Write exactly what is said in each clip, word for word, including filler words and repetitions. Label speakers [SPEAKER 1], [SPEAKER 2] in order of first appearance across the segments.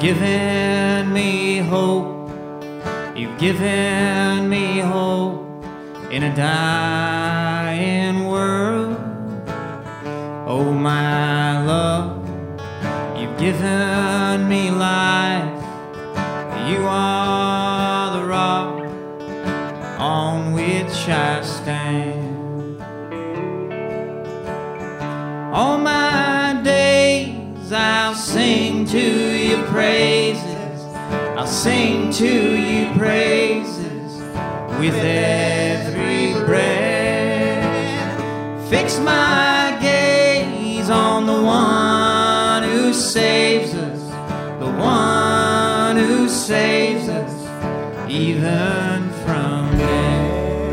[SPEAKER 1] given me hope. You've given me hope in a dying world. Oh, my love, you've given me life. You are the rock on which I stand. All my days I'll sing to you praises. I'll sing to you praises with every breath. Fix my gaze on the one who saves us, the one who saves us even from death.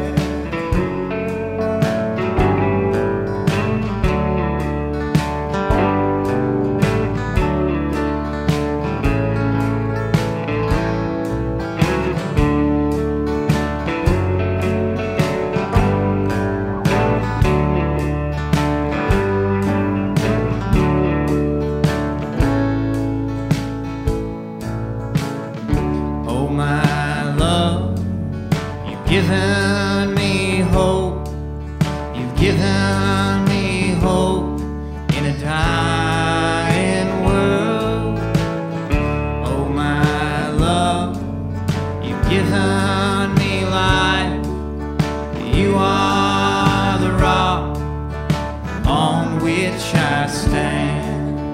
[SPEAKER 1] Given me hope, you've given me hope in a dying world. Oh, my love, you've given me life. You are the rock on which I stand.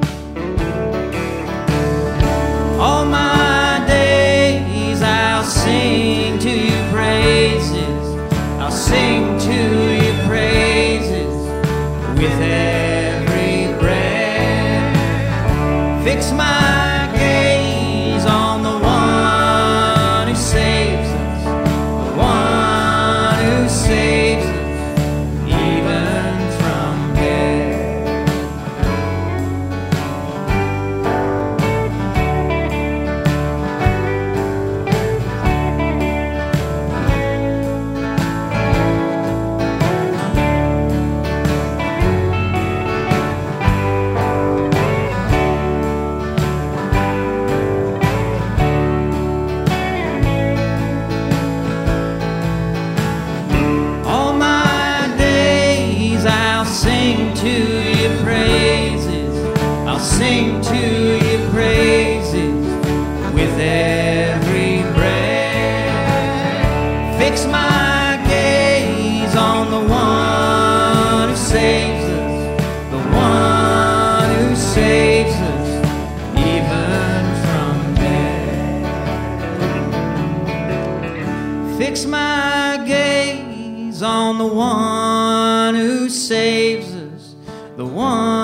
[SPEAKER 1] All my days I'll sing to you praises. I'll sing to you praises with every breath. Fix my gaze on the one who saves us, the one who saves us even from death. Sing to you praises. I'll sing to you praises with every breath. Fix my gaze on the one who saves us, the one who saves us even from death. Fix my gaze on the one who saves us, the one